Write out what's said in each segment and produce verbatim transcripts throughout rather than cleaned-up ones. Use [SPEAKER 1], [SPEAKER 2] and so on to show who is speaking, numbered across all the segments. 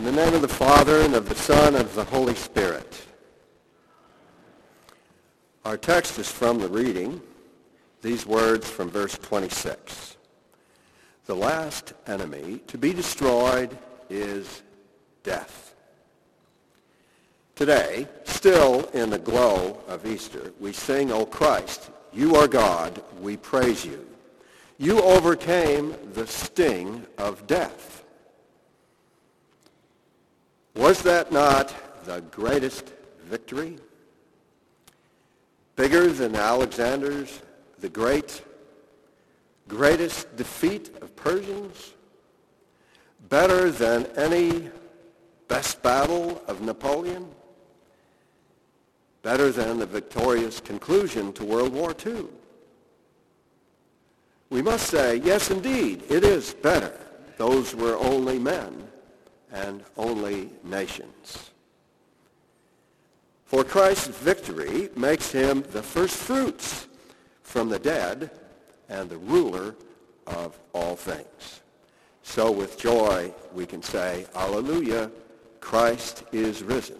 [SPEAKER 1] In the name of the Father, and of the Son, and of the Holy Spirit. Our text is from the reading, these words from verse twenty-six. The last enemy to be destroyed is death. Today, still in the glow of Easter, we sing, O Christ, you are God, we praise you. You overcame the sting of death. Was that not the greatest victory? Bigger than Alexander's, the great, greatest defeat of Persians? Better than any best battle of Napoleon? Better than the victorious conclusion to World War Two? We must say, yes, indeed, it is better. Those were only men and only nations. For Christ's victory makes him the first fruits from the dead and the ruler of all things. So with joy we can say, Alleluia, Christ is risen.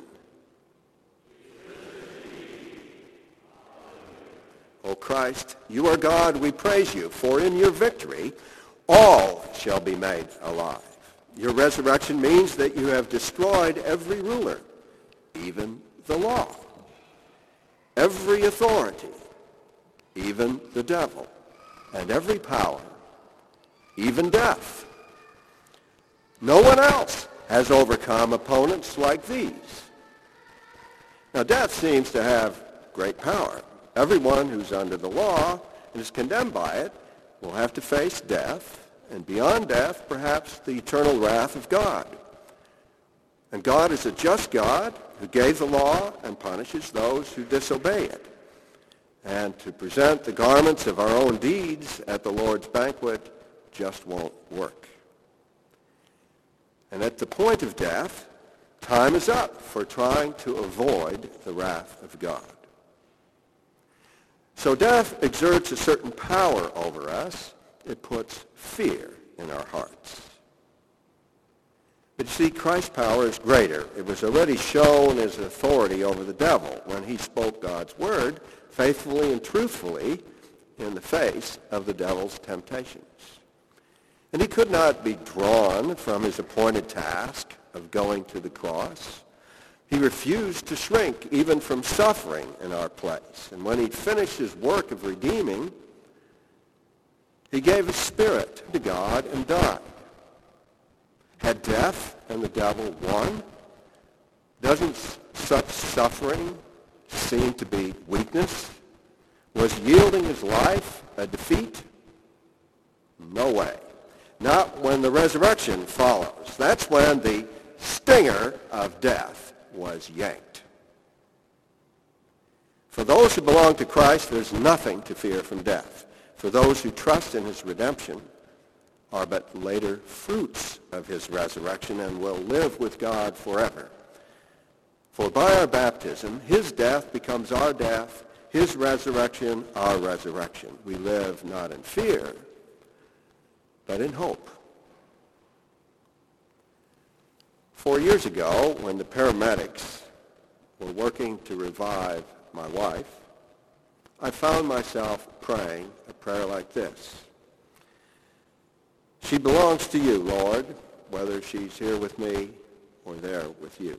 [SPEAKER 1] O Christ, you are God, we praise you, for in your victory all shall be made alive. Your resurrection means that you have destroyed every ruler, even the law, every authority, even the devil, and every power, even death. No one else has overcome opponents like these. Now, death seems to have great power. Everyone who's under the law and is condemned by it will have to face death, and beyond death, perhaps the eternal wrath of God. And God is a just God who gave the law and punishes those who disobey it. And to present the garments of our own deeds at the Lord's banquet just won't work. And at the point of death, time is up for trying to avoid the wrath of God. So death exerts a certain power over us. It puts fear in our hearts. But you see, Christ's power is greater. It was already shown as authority over the devil when he spoke God's word faithfully and truthfully in the face of the devil's temptations. And he could not be drawn from his appointed task of going to the cross. He refused to shrink even from suffering in our place. And when he'd finished his work of redeeming, he gave his spirit to God and died. Had death and the devil won? Doesn't such suffering seem to be weakness? Was yielding his life a defeat? No way. Not when the resurrection follows. That's when the stinger of death was yanked. For those who belong to Christ, there's nothing to fear from death. For those who trust in his redemption are but later fruits of his resurrection and will live with God forever. For by our baptism, his death becomes our death, his resurrection our resurrection. We live not in fear, but in hope. Four years ago, when the paramedics were working to revive my wife, I found myself praying a prayer like this. She belongs to you, Lord, whether she's here with me or there with you.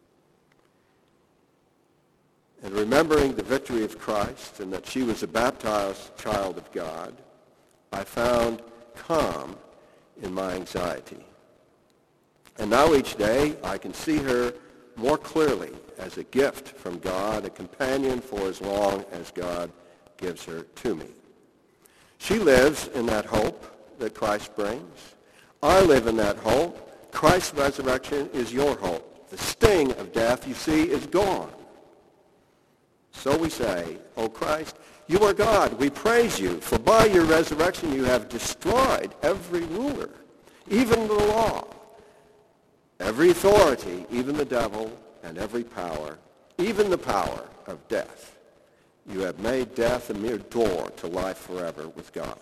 [SPEAKER 1] And remembering the victory of Christ and that she was a baptized child of God, I found calm in my anxiety. And now each day I can see her more clearly as a gift from God, a companion for as long as God gives her to me. She lives in that hope that Christ brings. I live in that hope. Christ's resurrection is your hope. The sting of death, you see, is gone. So we say, O Christ, you are God. We praise you, for by your resurrection you have destroyed every ruler, even the law, every authority, even the devil, and every power, even the power of death. You have made death a mere door to life forever with God.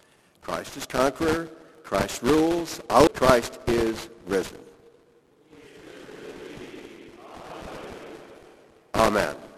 [SPEAKER 1] Christ is conqueror. Christ rules. Our Christ is risen. Amen.